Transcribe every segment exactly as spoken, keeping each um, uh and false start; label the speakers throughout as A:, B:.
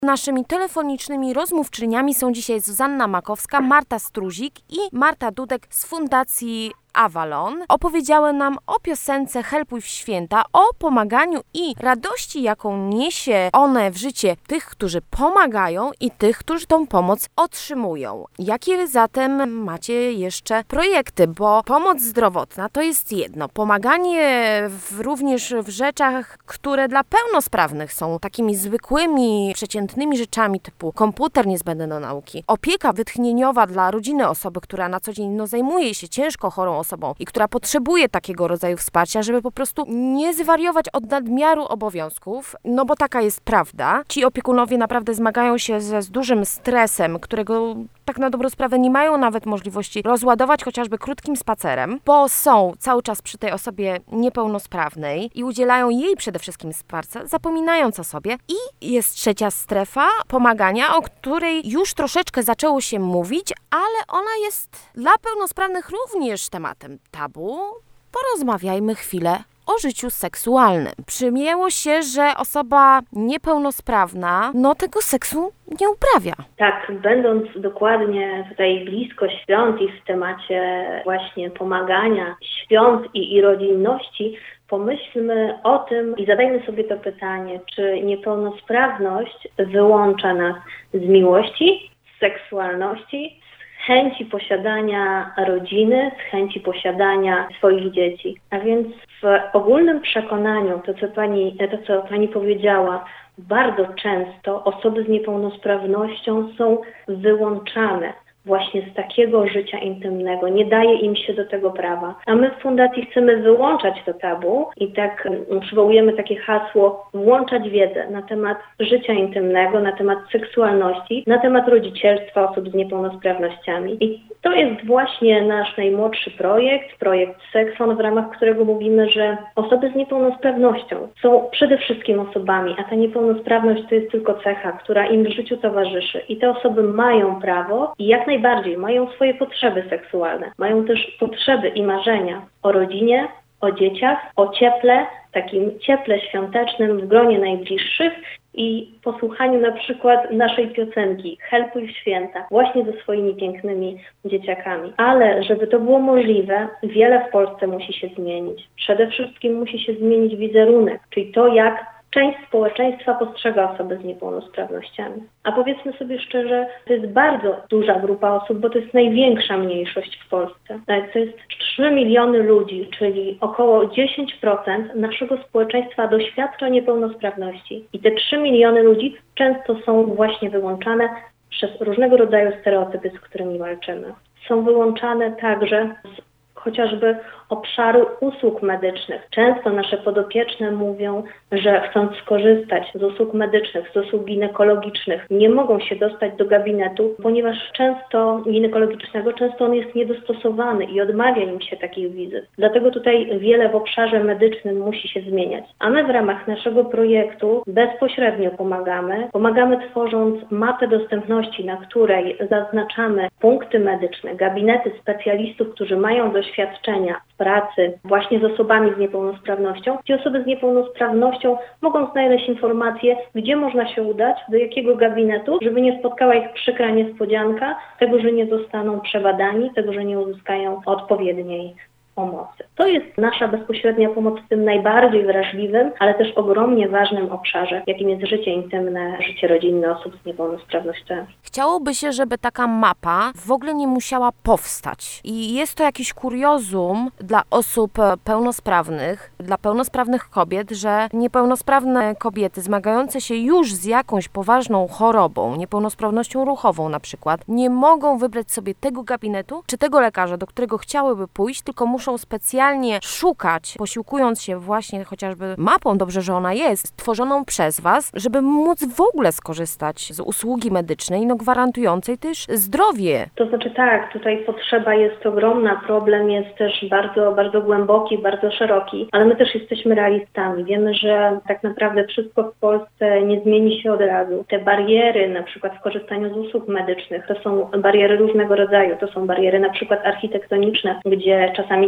A: Naszymi telefonicznymi rozmówczyniami są dzisiaj Zuzanna Makowska, Marta Struzik i Marta Dudek z Fundacji Avalon. Opowiedziały nam o piosence Helpuj w święta, o pomaganiu i radości, jaką niesie one w życie tych, którzy pomagają i tych, którzy tą pomoc otrzymują. Jakie zatem macie jeszcze projekty? Bo pomoc zdrowotna to jest jedno. Pomaganie w, również w rzeczach, które dla pełnosprawnych są takimi zwykłymi, przeciętnymi rzeczami typu komputer niezbędny do nauki. Opieka wytchnieniowa dla rodziny osoby, która na co dzień no, zajmuje się ciężko chorą osobą i która potrzebuje takiego rodzaju wsparcia, żeby po prostu nie zwariować od nadmiaru obowiązków, no bo taka jest prawda. Ci opiekunowie naprawdę zmagają się ze z dużym stresem, którego tak na dobrą sprawę nie mają nawet możliwości rozładować chociażby krótkim spacerem, bo są cały czas przy tej osobie niepełnosprawnej i udzielają jej przede wszystkim wsparcia, zapominając o sobie. I jest trzecia strefa pomagania, o której już troszeczkę zaczęło się mówić, ale ona jest dla pełnosprawnych również tematem tabu. Porozmawiajmy chwilę o życiu seksualnym. Przyjęło się, że osoba niepełnosprawna no tego seksu nie uprawia.
B: Tak, będąc dokładnie tutaj blisko świąt i w temacie właśnie pomagania świąt i, i rodzinności, pomyślmy o tym i zadajmy sobie to pytanie, czy niepełnosprawność wyłącza nas z miłości, z seksualności, z chęci posiadania rodziny, z chęci posiadania swoich dzieci. A więc w ogólnym przekonaniu, to co pani, to co pani powiedziała, bardzo często osoby z niepełnosprawnością są wyłączane właśnie z takiego życia intymnego. Nie daje im się do tego prawa. A my w Fundacji chcemy wyłączać to tabu i tak przywołujemy takie hasło włączać wiedzę na temat życia intymnego, na temat seksualności, na temat rodzicielstwa osób z niepełnosprawnościami. I to jest właśnie nasz najmłodszy projekt, projekt Sekson, w ramach którego mówimy, że osoby z niepełnosprawnością są przede wszystkim osobami, a ta niepełnosprawność to jest tylko cecha, która im w życiu towarzyszy. I te osoby mają prawo i jak najbardziej mają swoje potrzeby seksualne. Mają też potrzeby i marzenia o rodzinie, o dzieciach, o cieple, takim cieple świątecznym w gronie najbliższych i posłuchaniu na przykład naszej piosenki Helpuj w święta właśnie ze swoimi pięknymi dzieciakami. Ale żeby to było możliwe, wiele w Polsce musi się zmienić. Przede wszystkim musi się zmienić wizerunek, czyli to, jak część społeczeństwa postrzega osoby z niepełnosprawnościami. A powiedzmy sobie szczerze, to jest bardzo duża grupa osób, bo to jest największa mniejszość w Polsce. To jest trzy miliony ludzi, czyli około dziesięć procent naszego społeczeństwa doświadcza niepełnosprawności. I te trzy miliony ludzi często są właśnie wyłączane przez różnego rodzaju stereotypy, z którymi walczymy. Są wyłączane także z chociażby obszaru usług medycznych. Często nasze podopieczne mówią, że chcąc skorzystać z usług medycznych, z usług ginekologicznych, nie mogą się dostać do gabinetu, ponieważ często ginekologicznego, często on jest niedostosowany i odmawia im się takich wizyt. Dlatego tutaj wiele w obszarze medycznym musi się zmieniać. A my w ramach naszego projektu bezpośrednio pomagamy. Pomagamy tworząc mapę dostępności, na której zaznaczamy punkty medyczne, gabinety specjalistów, którzy mają doświadczenia w pracy właśnie z osobami z niepełnosprawnością. Ci osoby z niepełnosprawnością mogą znaleźć informacje, gdzie można się udać, do jakiego gabinetu, żeby nie spotkała ich przykra niespodzianka, tego, że nie zostaną przebadani, tego, że nie uzyskają odpowiedniej pomocy. To jest nasza bezpośrednia pomoc w tym najbardziej wrażliwym, ale też ogromnie ważnym obszarze, jakim jest życie intymne, życie rodzinne osób z niepełnosprawnościami.
A: Chciałoby się, żeby taka mapa w ogóle nie musiała powstać. I jest to jakiś kuriozum dla osób pełnosprawnych, dla pełnosprawnych kobiet, że niepełnosprawne kobiety zmagające się już z jakąś poważną chorobą, niepełnosprawnością ruchową na przykład, nie mogą wybrać sobie tego gabinetu czy tego lekarza, do którego chciałyby pójść, tylko muszą specjalnie szukać, posiłkując się właśnie chociażby mapą, dobrze, że ona jest, stworzoną przez Was, żeby móc w ogóle skorzystać z usługi medycznej, no gwarantującej też zdrowie.
B: To znaczy tak, tutaj potrzeba jest ogromna, problem jest też bardzo, bardzo głęboki, bardzo szeroki, ale my też jesteśmy realistami. Wiemy, że tak naprawdę wszystko w Polsce nie zmieni się od razu. Te bariery, na przykład w korzystaniu z usług medycznych, to są bariery różnego rodzaju. To są bariery na przykład architektoniczne, gdzie czasami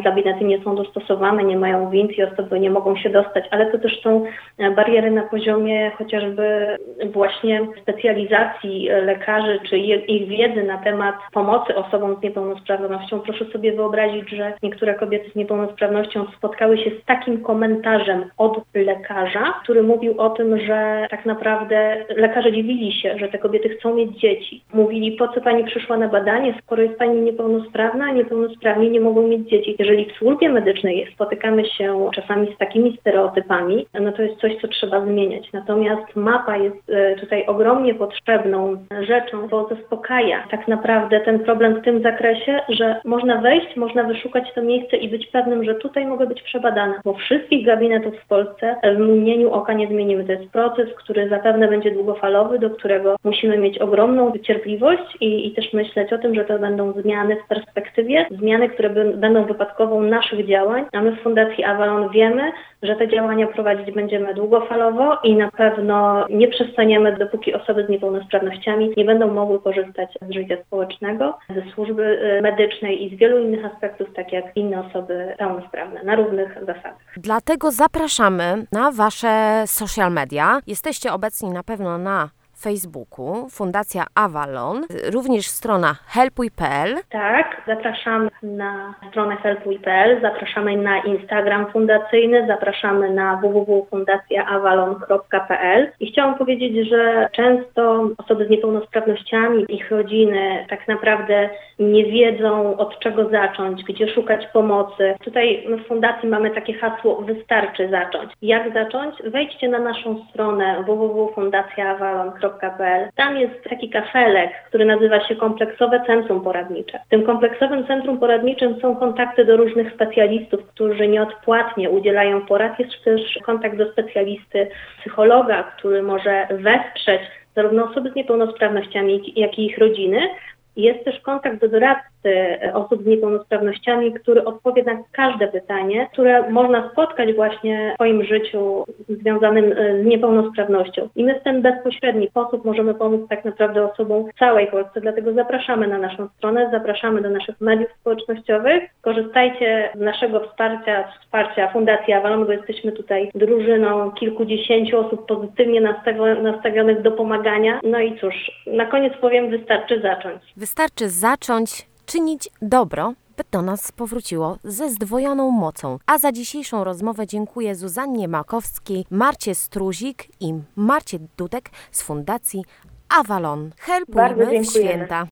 B: gabinety nie są dostosowane, nie mają wind i osoby nie mogą się dostać, ale to też są bariery na poziomie chociażby właśnie specjalizacji lekarzy, czy ich wiedzy na temat pomocy osobom z niepełnosprawnością. Proszę sobie wyobrazić, że niektóre kobiety z niepełnosprawnością spotkały się z takim komentarzem od lekarza, który mówił o tym, że tak naprawdę lekarze dziwili się, że te kobiety chcą mieć dzieci. Mówili, po co pani przyszła na badanie, skoro jest pani niepełnosprawna, a niepełnosprawni nie mogą mieć dzieci. Jeżeli w służbie medycznej spotykamy się czasami z takimi stereotypami, no to jest coś, co trzeba zmieniać. Natomiast mapa jest tutaj ogromnie potrzebną rzeczą, bo zaspokaja tak naprawdę ten problem w tym zakresie, że można wejść, można wyszukać to miejsce i być pewnym, że tutaj mogę być przebadana, bo wszystkich gabinetów w Polsce w mgnieniu oka nie zmienimy. To jest proces, który zapewne będzie długofalowy, do którego musimy mieć ogromną cierpliwość i, i też myśleć o tym, że to będą zmiany w perspektywie, zmiany, które by, będą wypadkową naszych działań, a my w Fundacji Avalon wiemy, że te działania prowadzić będziemy długofalowo i na pewno nie przestaniemy, dopóki osoby z niepełnosprawnościami nie będą mogły korzystać z życia społecznego, ze służby medycznej i z wielu innych aspektów, tak jak inne osoby pełnosprawne, na równych zasadach.
A: Dlatego zapraszamy na Wasze social media. Jesteście obecni na pewno na Facebooku, Fundacja Avalon, również strona helpuj kropka p l.
B: Tak, zapraszamy na stronę helpuj kropka p l, zapraszamy na Instagram fundacyjny, zapraszamy na w w w kropka fundacja avalon kropka p l i chciałam powiedzieć, że często osoby z niepełnosprawnościami, ich rodziny tak naprawdę nie wiedzą, od czego zacząć, gdzie szukać pomocy. Tutaj w fundacji mamy takie hasło: wystarczy zacząć. Jak zacząć? Wejdźcie na naszą stronę w w w kropka fundacja avalon kropka p l. Tam jest taki kafelek, który nazywa się Kompleksowe Centrum Poradnicze. W tym Kompleksowym Centrum Poradniczym są kontakty do różnych specjalistów, którzy nieodpłatnie udzielają porad. Jest też kontakt do specjalisty psychologa, który może wesprzeć zarówno osoby z niepełnosprawnościami, jak i ich rodziny. Jest też kontakt do doradcy osób z niepełnosprawnościami, który odpowie na każde pytanie, które można spotkać właśnie w swoim życiu związanym z niepełnosprawnością. I my w ten bezpośredni sposób możemy pomóc tak naprawdę osobom w całej Polsce. Dlatego zapraszamy na naszą stronę, zapraszamy do naszych mediów społecznościowych. Korzystajcie z naszego wsparcia, wsparcia Fundacji Avalon, bo jesteśmy tutaj drużyną kilkudziesięciu osób pozytywnie nastawionych do pomagania. No i cóż, na koniec powiem, wystarczy zacząć.
A: Wystarczy zacząć czynić dobro, by do nas powróciło ze zdwojoną mocą. A za dzisiejszą rozmowę dziękuję Zuzannie Makowskiej, Marcie Struzik i Marcie Dudek z Fundacji Avalon. Helpujmy w święta.